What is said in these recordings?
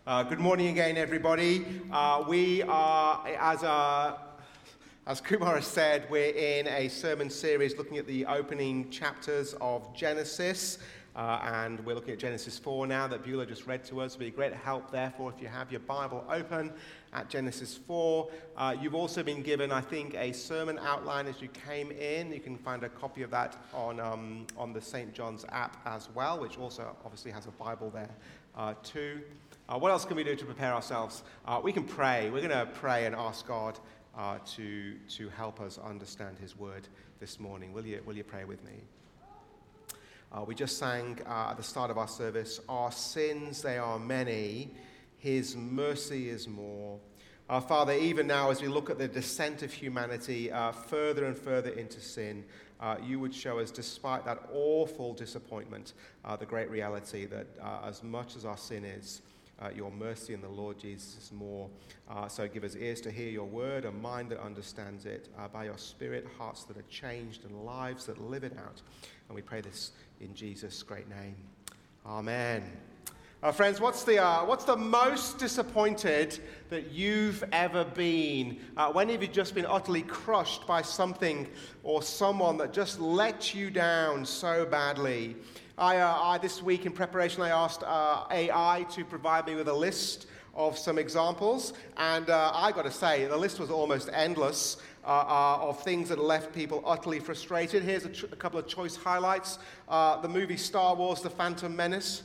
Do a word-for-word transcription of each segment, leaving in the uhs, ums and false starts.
Uh, good morning again, everybody. Uh, we are, as uh, as Kumar has said, we're in a sermon series looking at the opening chapters of Genesis, uh, and we're looking at Genesis four now that Beulah just read to us. It'll be a great help, therefore, if you have your Bible open at Genesis four. Uh, you've also been given, I think, a sermon outline as you came in. You can find a copy of that on um, on the Saint John's app as well, which also obviously has a Bible there uh, too. Uh, what else can we do to prepare ourselves? Uh, we can pray. We're going to pray and ask God uh, to to help us understand His Word this morning. Will you Will you pray with me? Uh, we just sang uh, at the start of our service, "Our sins, they are many, His mercy is more." Uh, Father, even now as we look at the descent of humanity uh, further and further into sin, uh, you would show us, despite that awful disappointment, uh, the great reality that uh, as much as our sin is, Uh, your mercy in the Lord Jesus is more. Uh, so give us ears to hear your word, a mind that understands it, uh, by your Spirit, hearts that are changed and lives that live it out. And we pray this in Jesus' great name. Amen. Uh, friends, what's the uh, what's the most disappointed that you've ever been? Uh, when have you just been utterly crushed by something or someone that just let you down so badly? I, uh, I, this week in preparation, I asked uh, A I to provide me with a list of some examples, and uh, I got to say, the list was almost endless uh, uh, of things that left people utterly frustrated. Here's a, ch- a couple of choice highlights. Uh, the movie Star Wars, The Phantom Menace.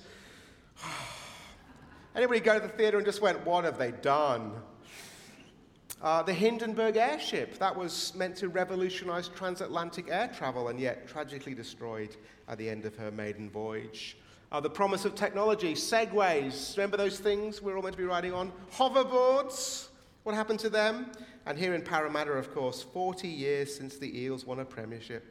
Anybody go to the theater and just went, what have they done? Uh, the Hindenburg airship, that was meant to revolutionize transatlantic air travel and yet tragically destroyed at the end of her maiden voyage. Uh, the promise of technology, segways, remember those things we're all meant to be riding on? Hoverboards, what happened to them? And here in Parramatta, of course, forty years since the Eels won a premiership.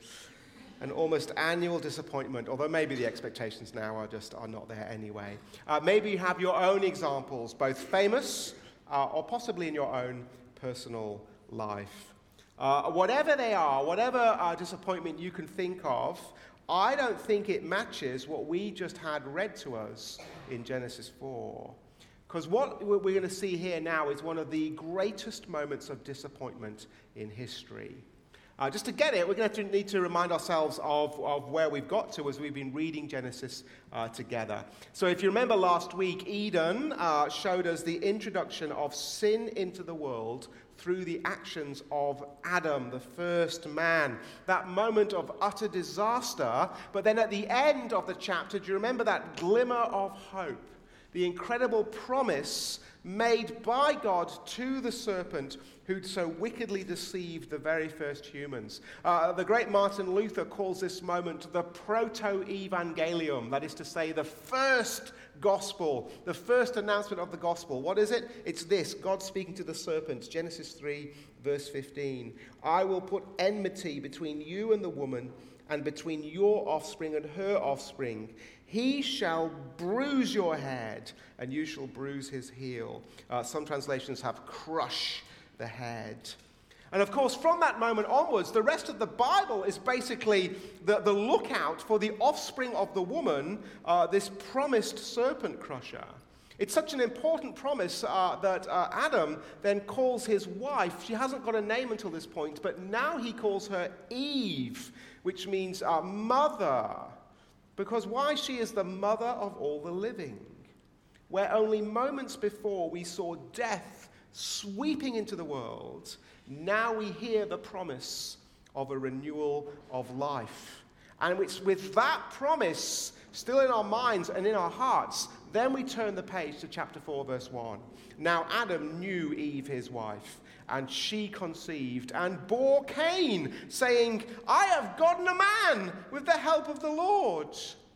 An almost annual disappointment, although maybe the expectations now are just are not there anyway. Uh, maybe you have your own examples, both famous uh, or possibly in your own personal life. Uh, whatever they are, whatever uh, disappointment you can think of, I don't think it matches what we just had read to us in Genesis four. Because what we're going to see here now is one of the greatest moments of disappointment in history. Uh, just to get it, we're going to, to need to remind ourselves of, of where we've got to as we've been reading Genesis uh, together. So if you remember last week, Eden uh, showed us the introduction of sin into the world through the actions of Adam, the first man. That moment of utter disaster, but then at the end of the chapter, do you remember that glimmer of hope? The incredible promise made by God to the serpent who'd so wickedly deceived the very first humans. Uh, the great Martin Luther calls this moment the proto-evangelium, that is to say, the first gospel, the first announcement of the gospel. What is it? It's this, God speaking to the serpent, Genesis three, verse fifteen. I will put enmity between you and the woman, and between your offspring and her offspring. He shall bruise your head, and you shall bruise his heel. Uh, some translations have crush the head. And of course, from that moment onwards, the rest of the Bible is basically the, the lookout for the offspring of the woman, uh, this promised serpent crusher. It's such an important promise uh, that uh, Adam then calls his wife. She hasn't got a name until this point, but now he calls her Eve, which means uh, mother. Because why? She is the mother of all the living. Where only moments before we saw death sweeping into the world, now we hear the promise of a renewal of life. And it's with that promise still in our minds and in our hearts, then we turn the page to chapter four, verse one. Now Adam knew Eve, his wife, and she conceived and bore Cain, saying, I have gotten a man with the help of the Lord.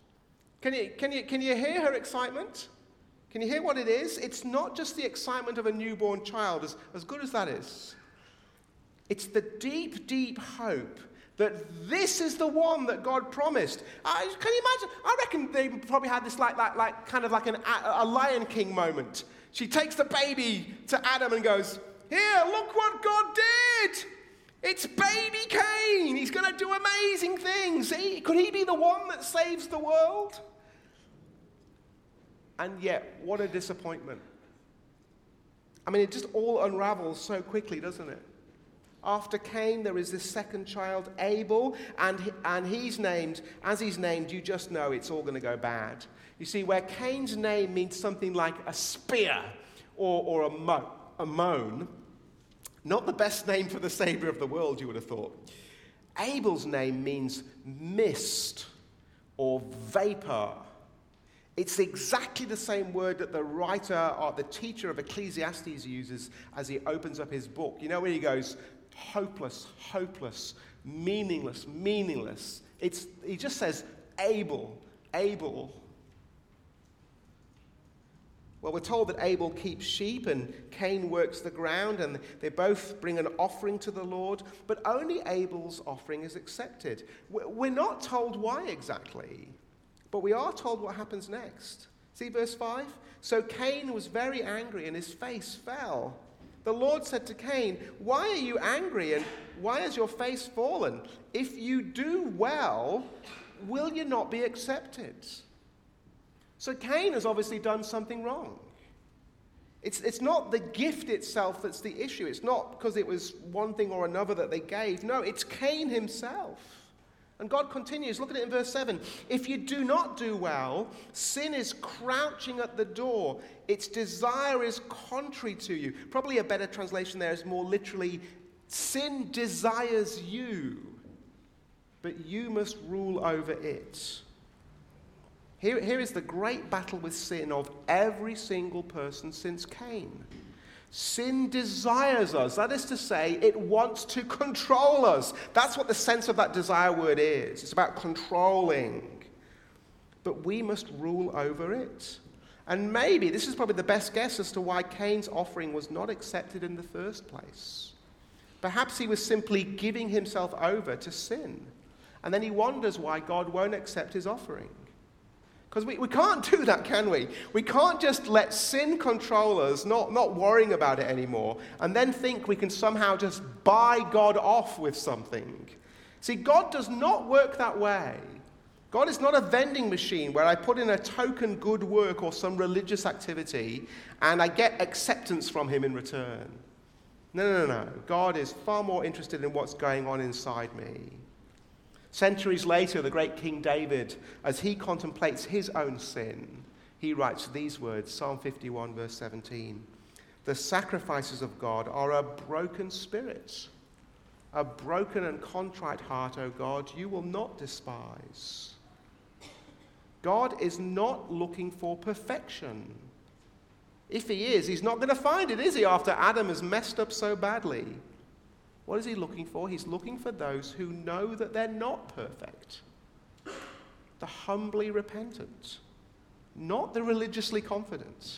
Can you, can you, can you hear her excitement? Can you hear what it is? It's not just the excitement of a newborn child, as, as good as that is. It's the deep, deep hope that this is the one that God promised. Uh, can you imagine? I reckon they probably had this like, like, like kind of like an, a Lion King moment. She takes the baby to Adam and goes, here, look what God did. It's baby Cain. He's going to do amazing things. He, could he be the one that saves the world? And yet, what a disappointment. I mean, it just all unravels so quickly, doesn't it? After Cain, there is this second child, Abel, and, he, and he's named, as he's named, you just know it's all going to go bad. You see, where Cain's name means something like a spear or, or a, mo- a moan, not the best name for the Savior of the world, you would have thought. Abel's name means mist or vapor. It's exactly the same word that the writer or the teacher of Ecclesiastes uses as he opens up his book. You know where he goes, hopeless, hopeless, meaningless, meaningless. It's, he just says, Abel, Abel. Well, we're told that Abel keeps sheep and Cain works the ground, and they both bring an offering to the Lord, but only Abel's offering is accepted. We're not told why exactly, but we are told what happens next. See verse five? So Cain was very angry and his face fell. The Lord said to Cain, why are you angry and why has your face fallen? If you do well, will you not be accepted? So Cain has obviously done something wrong. It's, it's not the gift itself that's the issue. It's not because it was one thing or another that they gave. No, it's Cain himself. And God continues, look at it in verse seven. If you do not do well, sin is crouching at the door. Its desire is contrary to you. Probably a better translation there is more literally, sin desires you, but you must rule over it. Here, here is the great battle with sin of every single person since Cain. Sin desires us. That is to say, it wants to control us. That's what the sense of that desire word is. It's about controlling. But we must rule over it. And maybe, this is probably the best guess as to why Cain's offering was not accepted in the first place. Perhaps he was simply giving himself over to sin. And then he wonders why God won't accept his offering. Because we, we can't do that, can we? We can't just let sin control us, not, not worrying about it anymore, and then think we can somehow just buy God off with something. See, God does not work that way. God is not a vending machine where I put in a token good work or some religious activity and I get acceptance from him in return. No, no, no, no. God is far more interested in what's going on inside me. Centuries later, the great King David, as he contemplates his own sin, he writes these words, Psalm fifty-one, verse seventeen. The sacrifices of God are a broken spirit, a broken and contrite heart, O God, you will not despise. God is not looking for perfection. If he is, he's not going to find it, is he, after Adam has messed up so badly? What is he looking for? He's looking for those who know that they're not perfect. The humbly repentant, not the religiously confident.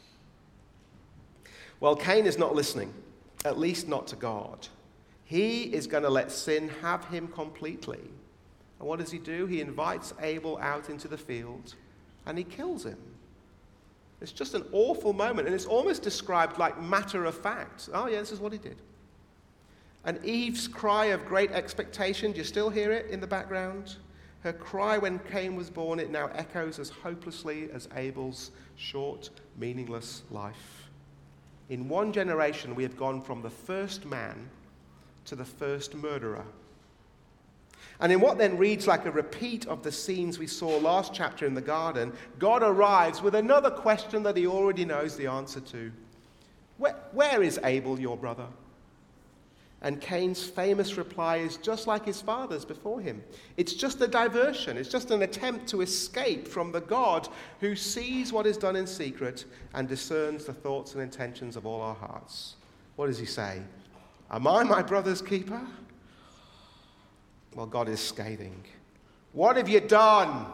Well, Cain is not listening, at least not to God. He is going to let sin have him completely. And what does he do? He invites Abel out into the field and he kills him. It's just an awful moment, and it's almost described like matter of fact. Oh yeah, this is what he did. And Eve's cry of great expectation, do you still hear it in the background? Her cry when Cain was born, it now echoes as hopelessly as Abel's short, meaningless life. In one generation, we have gone from the first man to the first murderer. And in what then reads like a repeat of the scenes we saw last chapter in the garden, God arrives with another question that he already knows the answer to. Where, where is Abel, your brother? And Cain's famous reply is just like his father's before him. It's just a diversion. It's just an attempt to escape from the God who sees what is done in secret and discerns the thoughts and intentions of all our hearts. What does he say? Am I my brother's keeper? Well, God is scathing. What have you done?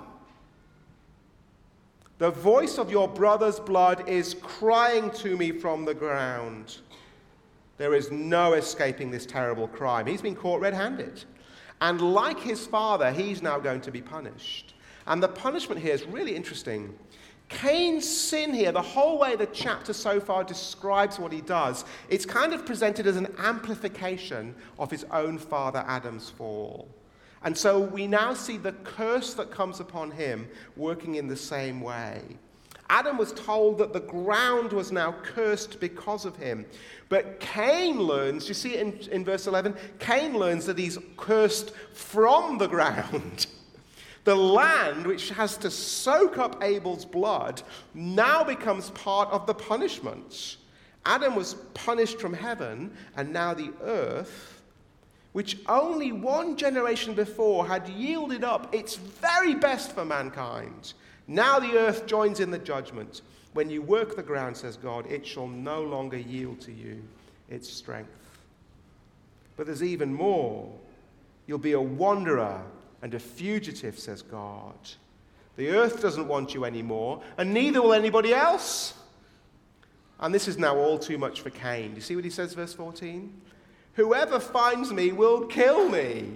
The voice of your brother's blood is crying to me from the ground. There is no escaping this terrible crime. He's been caught red-handed. And like his father, he's now going to be punished. And the punishment here is really interesting. Cain's sin here, the whole way the chapter so far describes what he does, it's kind of presented as an amplification of his own father Adam's fall. And so we now see the curse that comes upon him working in the same way. Adam was told that the ground was now cursed because of him. But Cain learns, you see it in, in verse eleven, Cain learns that he's cursed from the ground. The land, which has to soak up Abel's blood, now becomes part of the punishment. Adam was punished from heaven, and now the earth, which only one generation before had yielded up its very best for mankind, now the earth joins in the judgment. When you work the ground, says God, it shall no longer yield to you its strength. But there's even more. You'll be a wanderer and a fugitive, says God. The earth doesn't want you anymore, and neither will anybody else. And this is now all too much for Cain. Do you see what he says, verse fourteen? Whoever finds me will kill me.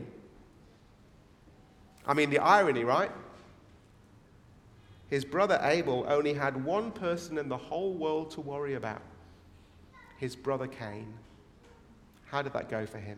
I mean, the irony, right? His brother Abel only had one person in the whole world to worry about. His brother Cain. How did that go for him?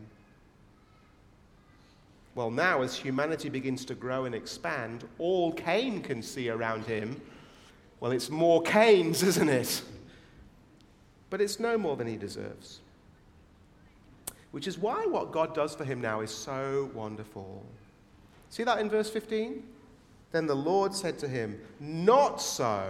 Well, now as humanity begins to grow and expand, all Cain can see around him, well, it's more Cains, isn't it? But it's no more than he deserves. Which is why what God does for him now is so wonderful. See that in verse fifteen? Then the Lord said to him, not so.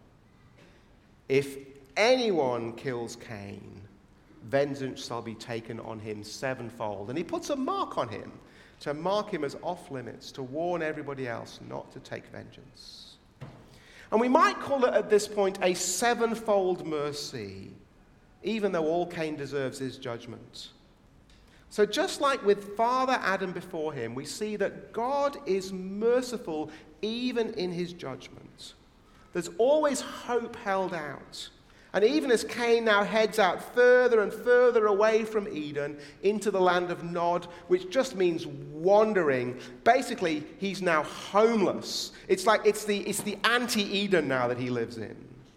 If anyone kills Cain, vengeance shall be taken on him sevenfold. And he puts a mark on him to mark him as off limits, to warn everybody else not to take vengeance. And we might call it at this point a sevenfold mercy, even though all Cain deserves is judgment. So just like with Father Adam before him, we see that God is merciful even in his judgment. There's always hope held out. And even as Cain now heads out further and further away from Eden into the land of Nod, which just means wandering, basically he's now homeless. It's like it's the, it's the anti-Eden now that he lives in.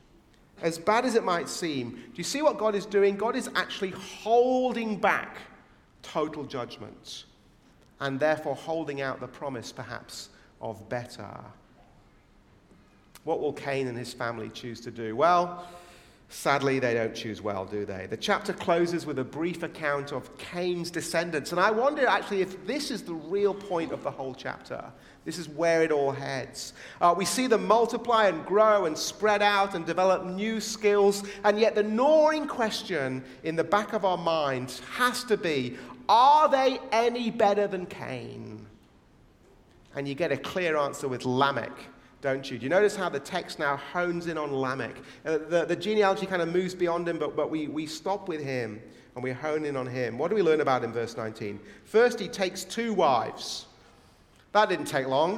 As bad as it might seem, do you see what God is doing? God is actually holding back total judgment, and therefore holding out the promise, perhaps, of better. What will Cain and his family choose to do? Well, sadly, they don't choose well, do they? The chapter closes with a brief account of Cain's descendants, and I wonder actually if this is the real point of the whole chapter. This is where it all heads. Uh, we see them multiply and grow and spread out and develop new skills, and yet the gnawing question in the back of our minds has to be, are they any better than Cain? And you get a clear answer with Lamech, don't you? Do you notice how the text now hones in on Lamech? Uh, the, the genealogy kind of moves beyond him, but, but we, we stop with him and we hone in on him. What do we learn about in verse nineteen? First, he takes two wives. That didn't take long.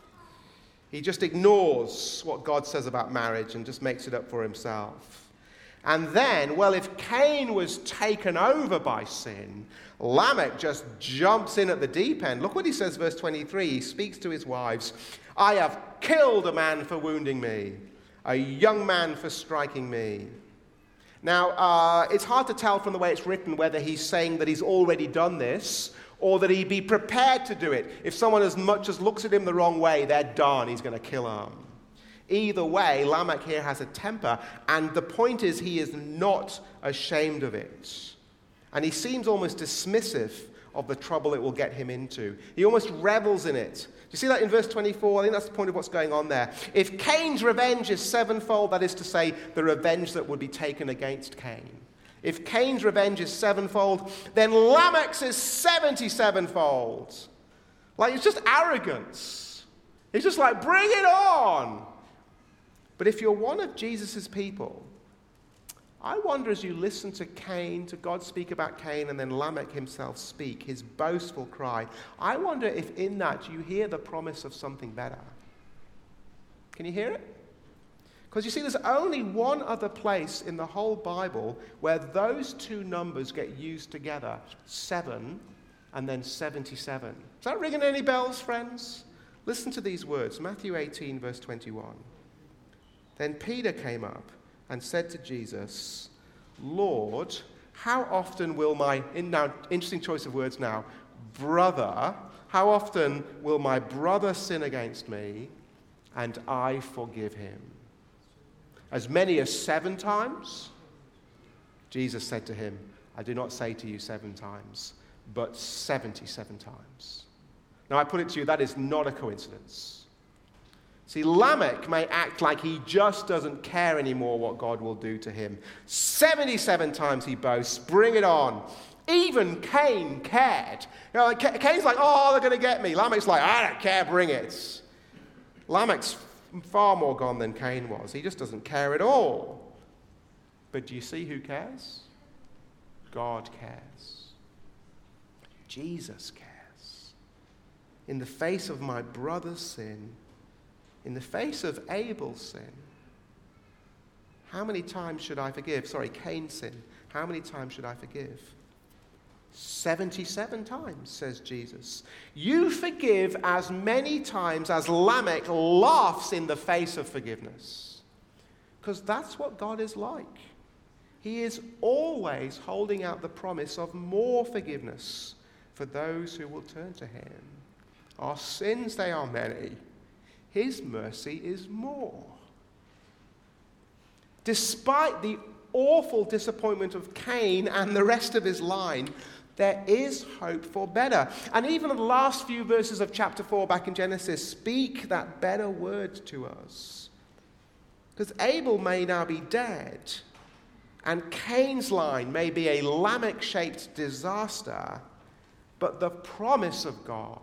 He just ignores what God says about marriage and just makes it up for himself. And then, well, if Cain was taken over by sin, Lamech just jumps in at the deep end. Look what he says, verse twenty-three. He speaks to his wives. I have killed a man for wounding me, a young man for striking me. Now, uh, it's hard to tell from the way it's written whether he's saying that he's already done this or that he be prepared to do it. If someone as much as looks at him the wrong way, they're done. He's going to kill them. Either way, Lamech here has a temper, and the point is he is not ashamed of it. And he seems almost dismissive of the trouble it will get him into. He almost revels in it. Do you see that in verse twenty-four? I think that's the point of what's going on there. If Cain's revenge is sevenfold, that is to say, the revenge that would be taken against Cain. If Cain's revenge is sevenfold, then Lamech's is seventy-sevenfold. Like, it's just arrogance. It's just like, bring it on. But if you're one of Jesus' people, I wonder as you listen to Cain, to God speak about Cain, and then Lamech himself speak, his boastful cry, I wonder if in that you hear the promise of something better. Can you hear it? Because you see, there's only one other place in the whole Bible where those two numbers get used together, seven and then seventy-seven. Is that ringing any bells, friends? Listen to these words, Matthew eighteen, verse twenty-one. Then Peter came up and said to Jesus, Lord, how often will my, in now, interesting choice of words now, brother, how often will my brother sin against me and I forgive him? As many as seven times? Jesus said to him, I do not say to you seven times, but seventy-seven times. Now I put it to you, that is not a coincidence. See, Lamech may act like he just doesn't care anymore what God will do to him. seventy-seven times he boasts, bring it on. Even Cain cared. You know, Cain's like, oh, they're going to get me. Lamech's like, I don't care, bring it. Lamech's far more gone than Cain was. He just doesn't care at all. But do you see who cares? God cares. Jesus cares. In the face of my brother's sin, in the face of Abel's sin, how many times should I forgive? Sorry, Cain's sin. How many times should I forgive? seventy-seven times, says Jesus. You forgive as many times as Lamech laughs in the face of forgiveness. Because that's what God is like. He is always holding out the promise of more forgiveness for those who will turn to him. Our sins, they are many. His mercy is more. Despite the awful disappointment of Cain and the rest of his line, there is hope for better. And even the last few verses of chapter four back in Genesis speak that better word to us. Because Abel may now be dead, and Cain's line may be a Lamech-shaped disaster, but the promise of God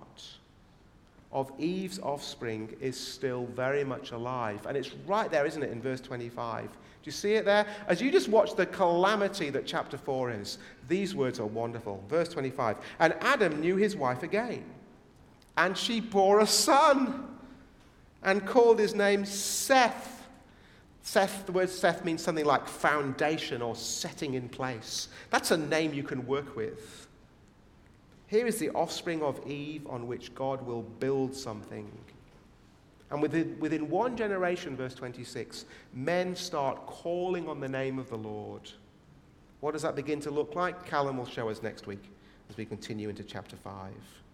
of Eve's offspring is still very much alive. And it's right there, isn't it, in verse twenty-five. Do you see it there? As you just watch the calamity that chapter four is, these words are wonderful. Verse twenty-five. And Adam knew his wife again, and she bore a son, and called his name Seth. Seth, the word Seth means something like foundation or setting in place. That's a name you can work with. Here is the offspring of Eve on which God will build something. And within, within one generation, verse twenty-six, men start calling on the name of the Lord. What does that begin to look like? Callum will show us next week as we continue into chapter five.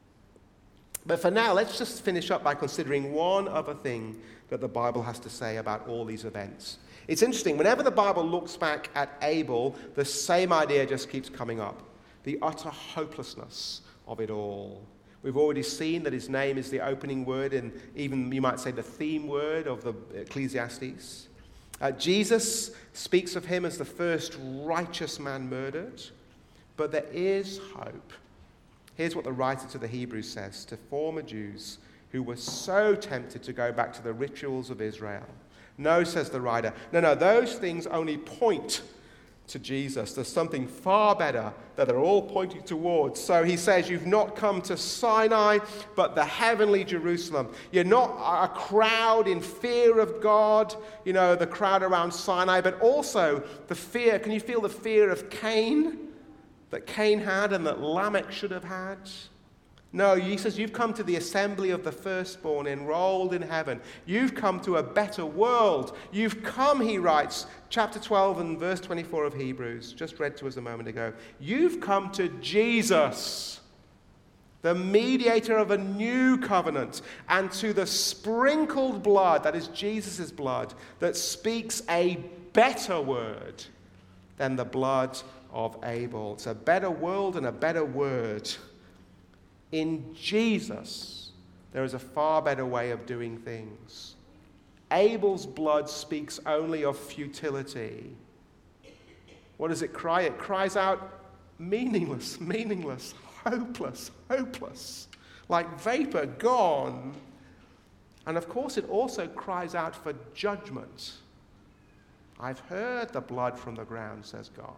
But for now, let's just finish up by considering one other thing that the Bible has to say about all these events. It's interesting, whenever the Bible looks back at Abel, the same idea just keeps coming up. The utter hopelessness of it all. We've already seen that his name is the opening word and even, you might say, the theme word of the Ecclesiastes. Uh, Jesus speaks of him as the first righteous man murdered, but there is hope. Here's what the writer to the Hebrews says to former Jews who were so tempted to go back to the rituals of Israel. No, says the writer, no, no, those things only point to Jesus. There's something far better that they're all pointing towards. So he says, you've not come to Sinai, but the heavenly Jerusalem. You're not a crowd in fear of God, you know, the crowd around Sinai, but also the fear. Can you feel the fear of Cain that Cain had and that Lamech should have had? No, he says, you've come to the assembly of the firstborn enrolled in heaven. You've come to a better world. You've come, he writes, chapter twelve and verse twenty-four of Hebrews, just read to us a moment ago. You've come to Jesus, the mediator of a new covenant, and to the sprinkled blood, that is Jesus' blood, that speaks a better word than the blood of Abel. It's a better world and a better word. In Jesus, there is a far better way of doing things. Abel's blood speaks only of futility. What does it cry? It cries out, meaningless, meaningless, hopeless, hopeless, like vapor gone. And of course, it also cries out for judgment. I've heard the blood from the ground, says God.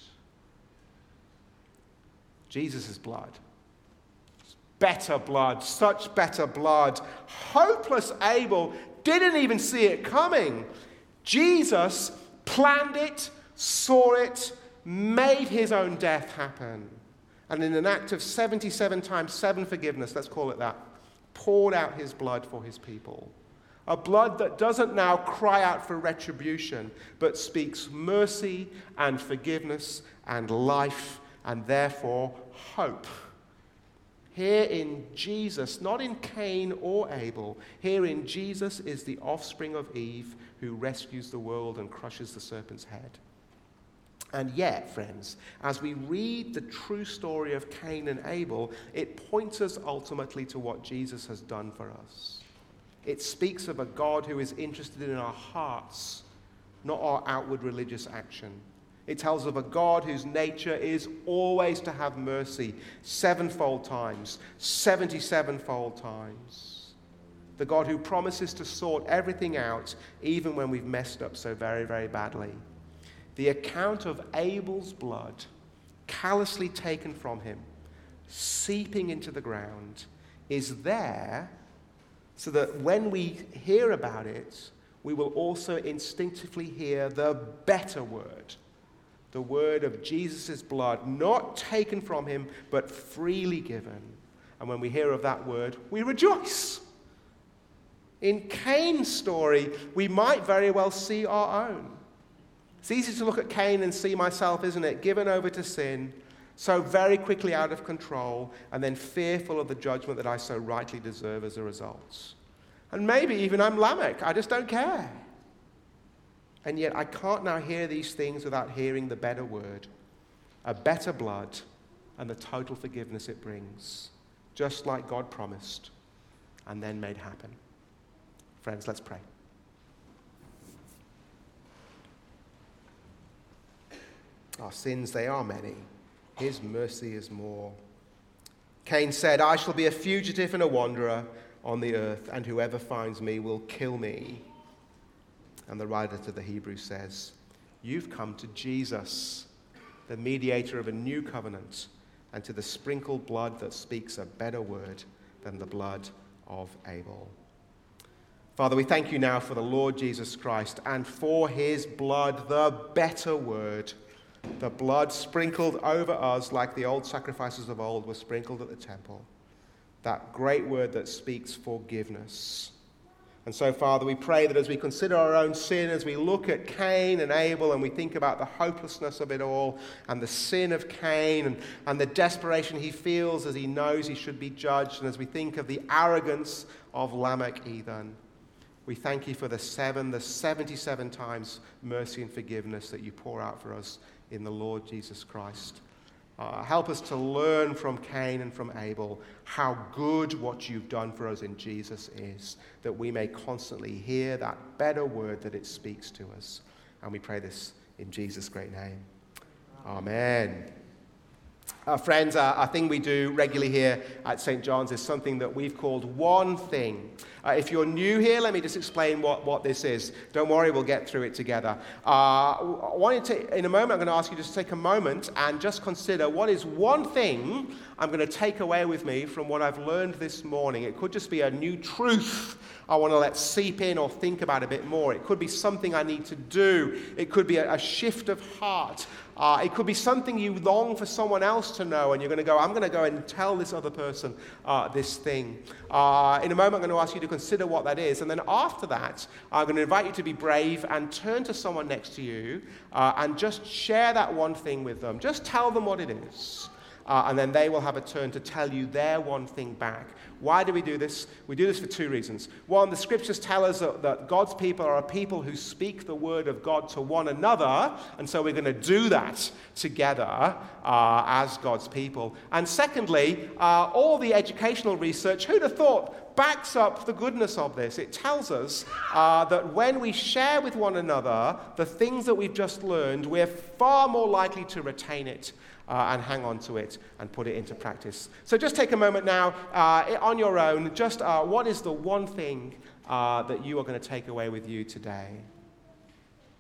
Jesus' blood. Better blood, such better blood. Hopeless Abel didn't even see it coming. Jesus planned it, saw it, made his own death happen. And in an act of seventy-seven times seven forgiveness, let's call it that, poured out his blood for his people. A blood that doesn't now cry out for retribution, but speaks mercy and forgiveness and life and therefore hope. Here in Jesus, not in Cain or Abel, here in Jesus is the offspring of Eve who rescues the world and crushes the serpent's head. And yet, friends, as we read the true story of Cain and Abel, it points us ultimately to what Jesus has done for us. It speaks of a God who is interested in our hearts, not our outward religious action. It tells of a God whose nature is always to have mercy, sevenfold times, seventy-sevenfold times. The God who promises to sort everything out, even when we've messed up so very, very badly. The account of Abel's blood, callously taken from him, seeping into the ground, is there so that when we hear about it, we will also instinctively hear the better word, the word of Jesus' blood, not taken from him, but freely given. And when we hear of that word, we rejoice. In Cain's story, we might very well see our own. It's easy to look at Cain and see myself, isn't it? Given over to sin, so very quickly out of control, and then fearful of the judgment that I so rightly deserve as a result. And maybe even I'm Lamech. I just don't care. And yet I can't now hear these things without hearing the better word, a better blood, and the total forgiveness it brings, just like God promised and then made happen. Friends, let's pray. Our sins, they are many. His mercy is more. Cain said, I shall be a fugitive and a wanderer on the earth, and whoever finds me will kill me. And the writer to the Hebrews says, you've come to Jesus, the mediator of a new covenant, and to the sprinkled blood that speaks a better word than the blood of Abel. Father, we thank you now for the Lord Jesus Christ and for his blood, the better word, the blood sprinkled over us like the old sacrifices of old were sprinkled at the temple. That great word that speaks forgiveness. And so, Father, we pray that as we consider our own sin, as we look at Cain and Abel and we think about the hopelessness of it all and the sin of Cain and, and the desperation he feels as he knows he should be judged, and as we think of the arrogance of Lamech Ethan, we thank you for the seven, the seventy-seven times mercy and forgiveness that you pour out for us in the Lord Jesus Christ. Uh, help us to learn from Cain and from Abel how good what you've done for us in Jesus is, that we may constantly hear that better word that it speaks to us. And we pray this in Jesus' great name. Amen. Uh, friends, uh, a thing we do regularly here at Saint John's is something that we've called One Thing. Uh, if you're new here, let me just explain what, what this is. Don't worry, we'll get through it together. Uh, I wanted to, in a moment, I'm going to ask you just to take a moment and just consider what is one thing I'm going to take away with me from what I've learned this morning. It could just be a new truth I want to let seep in or think about a bit more. It could be something I need to do. It could be a, a shift of heart. Uh, it could be something you long for someone else to know, and you're going to go, I'm going to go and tell this other person uh, this thing. Uh, in a moment, I'm going to ask you to consider what that is. And then after that, I'm going to invite you to be brave and turn to someone next to you uh, and just share that one thing with them. Just tell them what it is. Uh, and then they will have a turn to tell you their one thing back. Why do we do this? We do this for two reasons. One, the scriptures tell us that, that God's people are a people who speak the word of God to one another, and so we're going to do that together uh, as God's people. And secondly, uh, all the educational research, who'd have thought, backs up the goodness of this. It tells us uh, that when we share with one another the things that we've just learned, we're far more likely to retain it Uh, and hang on to it and put it into practice. So just take a moment now uh, on your own. Just uh, what is the one thing uh, that you are going to take away with you today?